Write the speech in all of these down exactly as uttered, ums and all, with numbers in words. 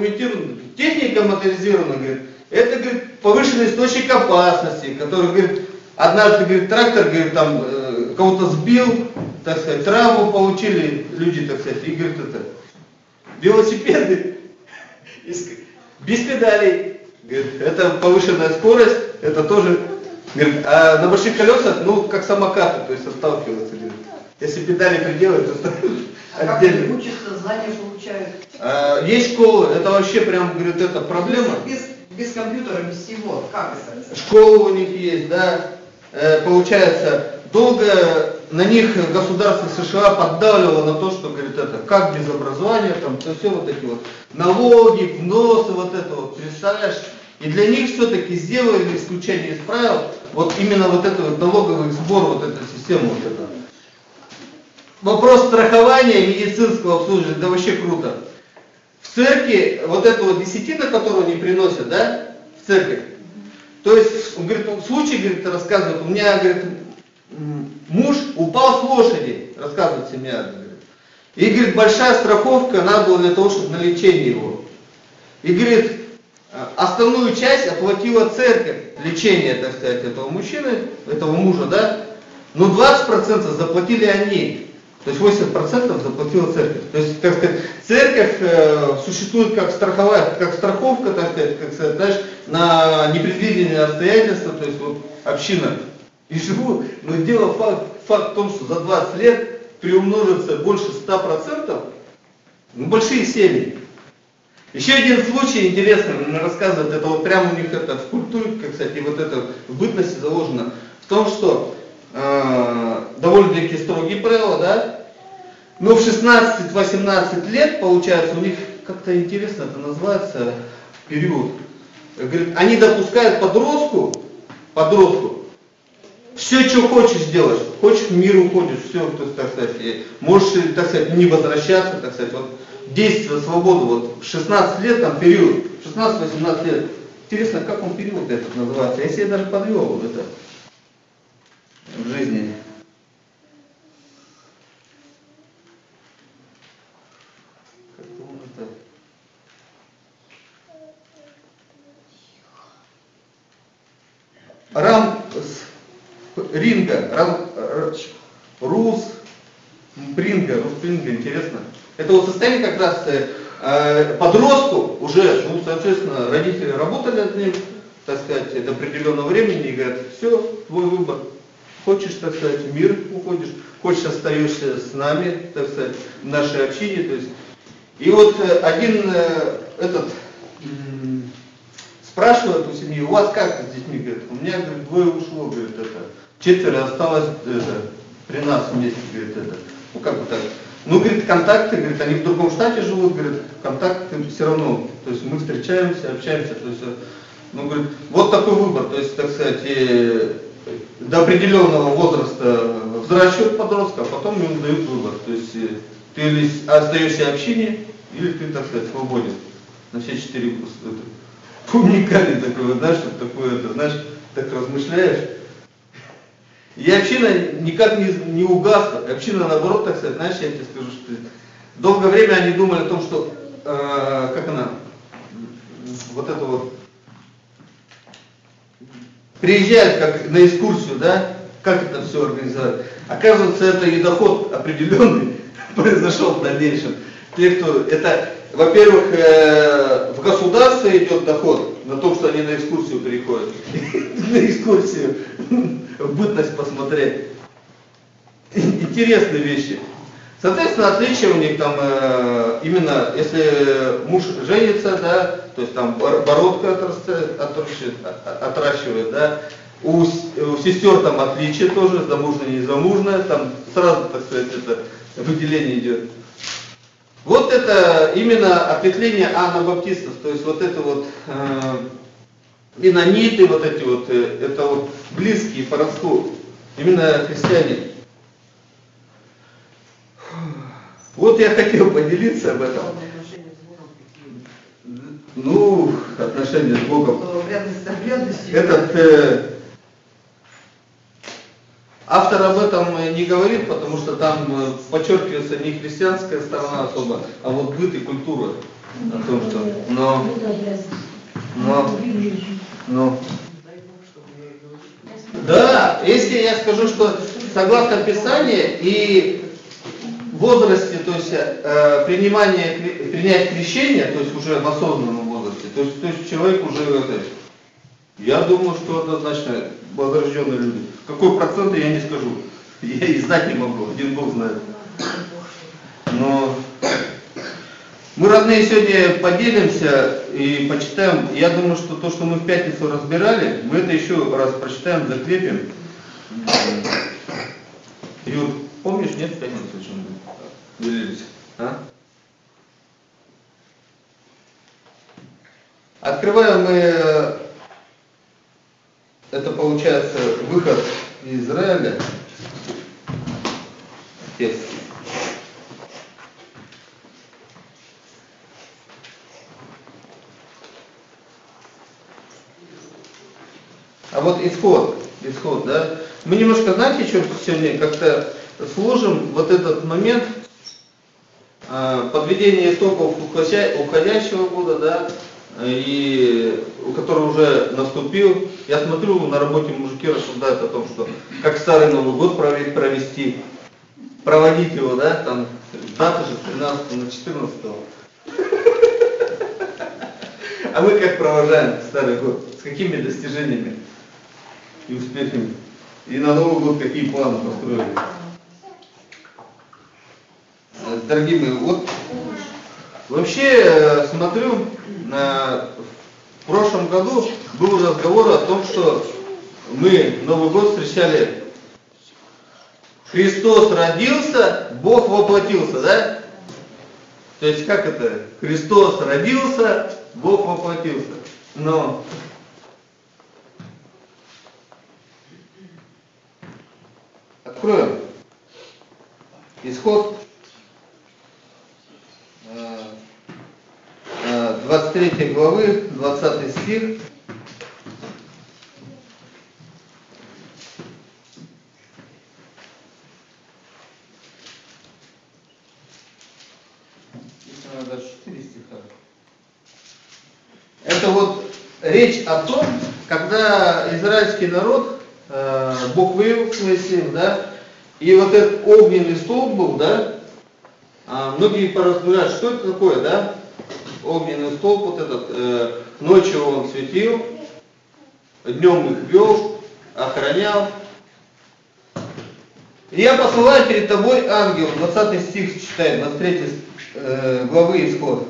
аргументированно. Техника моторизированная, говорит, это, говорит, повышенный источник опасности, который, говорит, однажды, говорит, трактор, говорит, там э, кого-то сбил, так сказать, травму получили люди, так сказать, и, говорит, это, велосипеды без педалей, говорит, это повышенная скорость, это тоже, говорит, а на больших колесах, ну, как самокаты, то есть отталкиваться, говорит. Если педали приделают, то а отдельно. как учатся, знания получают? А, есть школы, это вообще прям, говорит, это проблема. Без, без компьютера, без всего, как это? Школа у них есть, да. Э, получается, долго на них государство США поддавливало на то, что, говорит, это как без образования, там, то все вот эти вот налоги, взносы, вот это вот, представляешь? И для них все-таки сделали исключение из правил, вот именно вот это вот налоговый сбор, вот эта система вот эта. Вопрос страхования медицинского обслуживания, да вообще круто. В церкви, вот эту вот десятину, которую они приносят, да, в церковь, то есть, он говорит, случай, говорит, рассказывает, у меня, говорит, муж упал с лошади, рассказывает семья, говорит. И, говорит, большая страховка надо было для того, чтобы на лечение его. И, говорит, основную часть оплатила церковь, лечение, так сказать, этого мужчины, этого мужа, да, но двадцать процентов заплатили они. То есть восемьдесят процентов заплатила церковь. То есть, так сказать, церковь э, существует как страховая, как страховка, так сказать, как сказать, знаешь, на непредвиденные обстоятельства, то есть вот община. И живу, но дело факт, факт в том, что за двадцать лет приумножится больше ста процентов, ну, большие семьи. Еще один случай интересный, он рассказывает, это вот прямо у них это в культуре, как, кстати, вот это в бытности заложено, в том, что э, довольно-таки строгие правила, да, но в шестнадцать-восемнадцать лет, получается, у них как-то интересно это называется период. Говорит, они допускают подростку, подростку, все, что хочешь делаешь, хочешь в мир уходишь, все, то есть, так сказать, можешь, так сказать, не возвращаться, так сказать, вот действие, свободу, вот шестнадцать лет, там период, шестнадцать-восемнадцать лет. Интересно, как он период этот называется, я себе даже подвел вот это в жизни. Рам Ринга, Рам, Рус Бринга, Рус Бринга, интересно. Это вот состояние как раз э, подростку, уже, ну, соответственно, родители работали над ним, так сказать, до определенного времени и говорят, все, твой выбор. Хочешь, так сказать, в мир уходишь, хочешь, остаешься с нами, так сказать, в нашей общине. То есть. И вот один э, этот м- спрашивает у семьи, у вас как с детьми? Говорит, у меня, говорит, двое ушло, говорит, это, четверо осталось это, при нас вместе, говорит, это. Ну как бы так. Ну, говорит, контакты, говорит, они в другом штате живут, говорит, контакты все равно. То есть мы встречаемся, общаемся, то есть, ну, говорит, вот такой выбор, то есть, так сказать, и до определенного возраста взращивают подростка, а потом ему дают выбор. То есть ты или остаешься в общине, или ты, так сказать, свободен на все четыре года. Уникальный такой, да, что такое, это, знаешь, так размышляешь. И община никак не, не угасла. Община, наоборот, так сказать, знаешь, я тебе скажу, что долгое время они думали о том, что, э, как она, вот это вот, приезжают как на экскурсию, да, как это все организовать. Оказывается, это и доход определенный произошел в дальнейшем. Те, кто, это, во-первых, э, в государство идет доход на том, что они на экскурсию приходят. На экскурсию в бытность посмотреть. Интересные вещи. Соответственно, отличие у них там э, именно, если муж женится, да, то есть там бородка отрастает, отращивает, отращивает, да, у, у сестер там отличие тоже, замужняя и незамужняя, там сразу, так сказать, это выделение идет. Вот это именно ответвление анабаптистов, то есть вот это вот э, менониты, вот эти вот, э, это вот близкие по родству, именно христиане. Вот я хотел поделиться об этом. Ну, отношения с Богом. Этот э, автор об этом не говорит, потому что там подчеркивается не христианская сторона особо, а вот быт и культура. о том, что... Но... Но... Но... Да, если я скажу, что согласно Писанию и возрасте, то есть э, принимание, принять крещение, то есть уже в осознанном возрасте, то есть, то есть человек уже, это, я думаю, что однозначно возрожденные люди. Какой процент я не скажу, я и знать не могу, один Бог знает. Но мы, родные, сегодня поделимся и почитаем. Я думаю, что то, что мы в пятницу разбирали, мы это еще раз прочитаем, закрепим. Юр, помнишь, нет, в пятницу о чем мы делились? А? Открываем мы, это получается выход из Израиля. Текст. А вот исход, исход, да. Мы немножко, знаете, что сегодня как-то служим вот этот момент э, подведения итогов уходящего года, да, и который уже наступил. Я смотрю, на работе мужики рассуждают о том, что как старый Новый год провести, проводить его, да, там дата же с тринадцатого на четырнадцатое. А мы как провожаем старый год? С какими достижениями и успехами? И на Новый год какие планы построили? Дорогие мои, вот вообще смотрю, на, в прошлом году был разговор о том, что мы Новый год встречали, Христос родился, Бог воплотился, да? То есть как это? Христос родился, Бог воплотился. Но откроем Исход, двадцать третьей главы, двадцатый стих. Даже четыре стиха. Это вот речь о том, когда израильский народ, э, Бог вывел к Моисею, да, и вот этот огненный столб был, да, а многие поразбирают, что это такое, да, огненный столб вот этот, э, ночью он светил, днем их вел, охранял. И я посылаю перед тобой ангел, двадцатый стих читает, двадцать третьей э, главы Исход.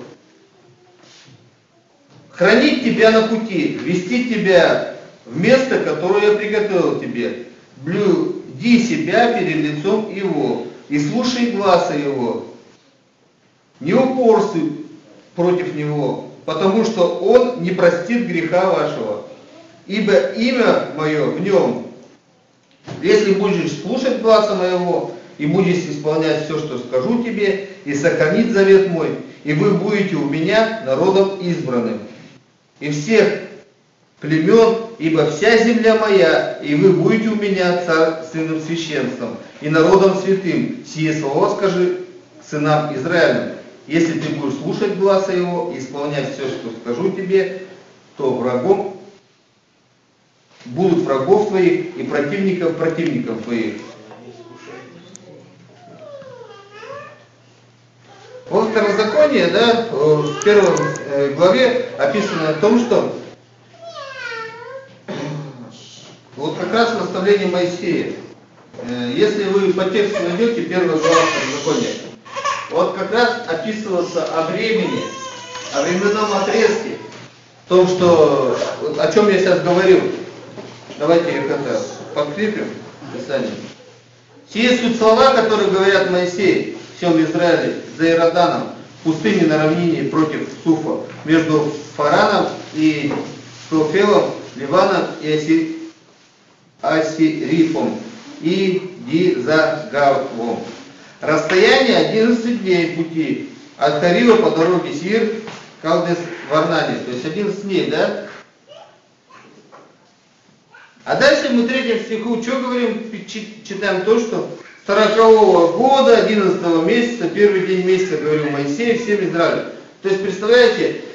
Хранить тебя на пути, вести тебя в место, которое я приготовил тебе. Блюди себя перед лицом его и слушай гласа его. Не упорствуй против него, потому что он не простит греха вашего. Ибо имя мое в нем. Если будешь слушать гласа моего и будешь исполнять все, что скажу тебе, и сохранить завет мой, и вы будете у меня народом избранным. И всех племен, ибо вся земля моя, и вы будете у меня царственным священством и народом святым. Сие слова скажи сынам Израиля. Если ты будешь слушать гласа его и исполнять все, что скажу тебе, то врагом будут врагов твоих и противников противников твоих. Вот Второзаконие, да, в первой главе описано о том, что вот как раз наставление Моисея. Если вы по тексту найдете, первая глава Второзакония, вот как раз описывается о времени, о временном отрезке, в том, что, о чем я сейчас говорил. Давайте их это подкрепим в Писании. Сие суть слова, которые говорят Моисей всем Израиле за Иорданом, в пустыне на равнине против Суфа, между Фараном и Тофелом, Ливаном и Аси... Асирифом и Дизагавом. Расстояние одиннадцать дней пути от Харива по дороге Сир, Калдес, Варнане. То есть одиннадцать дней, да? А дальше мы в третьем стиху, что говорим, читаем то, что сорокового года, одиннадцатого месяца, первый день месяца, говорил Моисей всем Израилю. То есть, представляете,